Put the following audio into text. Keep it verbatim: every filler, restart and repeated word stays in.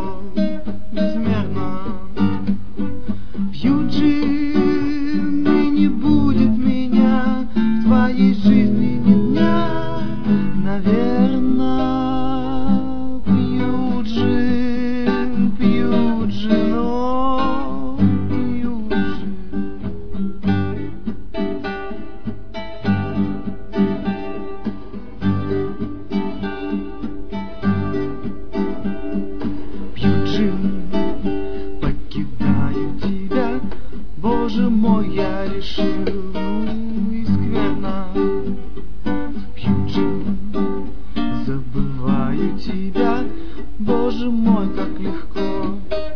безмерно. Пью джин, и не будет меня в твоей жизни ни дня, наверно. Пью джин, пью джин, о, пью джин. Пью джин, покидаю тебя, Боже мой, я решил, ну и скверно. Пью джин, забываю тебя, Боже мой, как легко.